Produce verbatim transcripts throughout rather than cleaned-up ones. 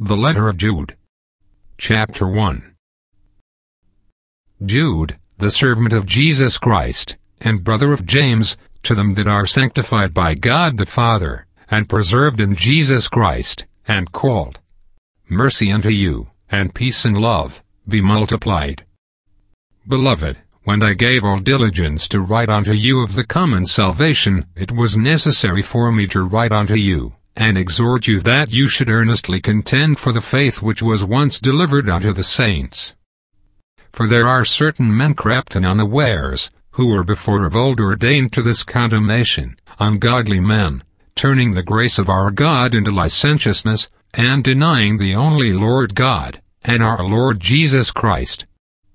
The letter of Jude. Chapter one. Jude, the servant of Jesus Christ, and brother of James, to them that are sanctified by God the Father, and preserved in Jesus Christ, and called. Mercy unto you, and peace and love, be multiplied. Beloved, when I gave all diligence to write unto you of the common salvation, it was necessary for me to write unto you, and exhort you that you should earnestly contend for the faith which was once delivered unto the saints. For there are certain men crept in unawares, who were before of old ordained to this condemnation, ungodly men, turning the grace of our God into licentiousness, and denying the only Lord God, and our Lord Jesus Christ.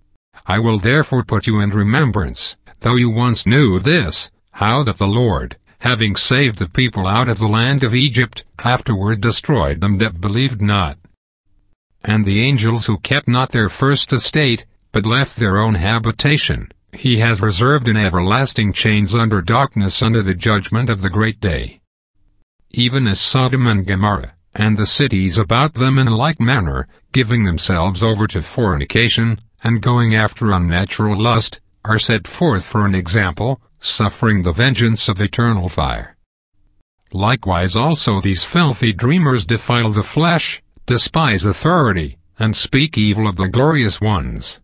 I will therefore put you in remembrance, though you once knew this, how that the Lord, having saved the people out of the land of Egypt, afterward destroyed them that believed not. And the angels who kept not their first estate, but left their own habitation, he has reserved in everlasting chains under darkness unto the judgment of the great day. Even as Sodom and Gomorrah, and the cities about them in like manner, giving themselves over to fornication, and going after unnatural lust, are set forth for an example, suffering the vengeance of eternal fire. Likewise also these filthy dreamers defile the flesh, despise authority, and speak evil of the glorious ones.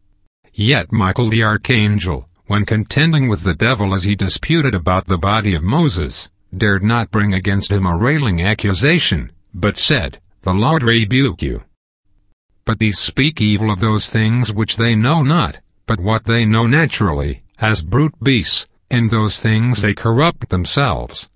Yet Michael the archangel, when contending with the devil as he disputed about the body of Moses, dared not bring against him a railing accusation, but said, The Lord rebuke you. But these speak evil of those things which they know not, but what they know naturally, as brute beasts, in those things they corrupt themselves.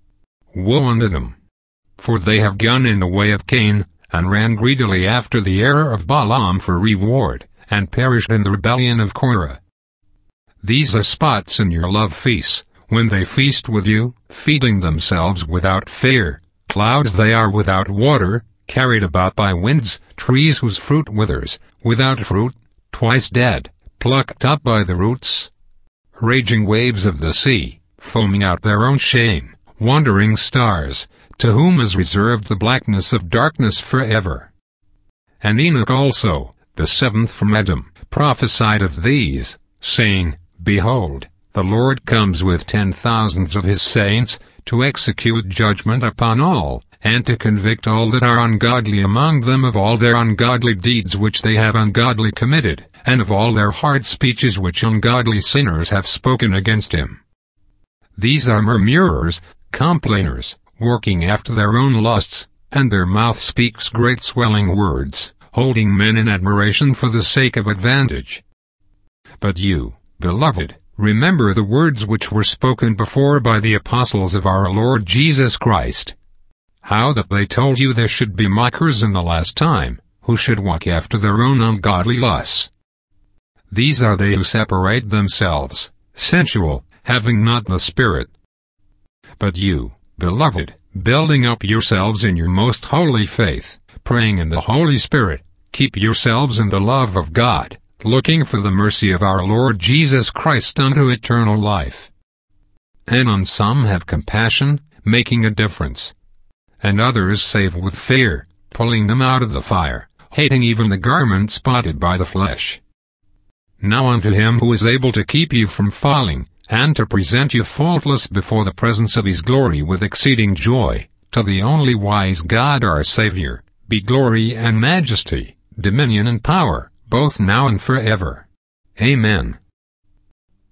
Woe unto them! For they have gone in the way of Cain, and ran greedily after the error of Balaam for reward, and perished in the rebellion of Korah. These are spots in your love feasts, when they feast with you, feeding themselves without fear, clouds they are without water, carried about by winds, trees whose fruit withers, without fruit, twice dead, plucked up by the roots. Raging waves of the sea, foaming out their own shame, wandering stars, to whom is reserved the blackness of darkness forever. And Enoch also, the seventh from Adam, prophesied of these, saying, Behold, the Lord comes with ten thousands of his saints, to execute judgment upon all, and to convict all that are ungodly among them of all their ungodly deeds which they have ungodly committed, and of all their hard speeches which ungodly sinners have spoken against him. These are murmurers, complainers, working after their own lusts, and their mouth speaks great swelling words, holding men in admiration for the sake of advantage. But you, beloved, remember the words which were spoken before by the apostles of our Lord Jesus Christ, how that they told you there should be mockers in the last time, who should walk after their own ungodly lusts. These are they who separate themselves, sensual, having not the Spirit. But you, beloved, building up yourselves in your most holy faith, praying in the Holy Spirit, keep yourselves in the love of God, looking for the mercy of our Lord Jesus Christ unto eternal life. And on some have compassion, making a difference. And others save with fear, pulling them out of the fire, hating even the garment spotted by the flesh. Now unto him who is able to keep you from falling, and to present you faultless before the presence of his glory with exceeding joy, to the only wise God our Savior, be glory and majesty, dominion and power, both now and forever. Amen.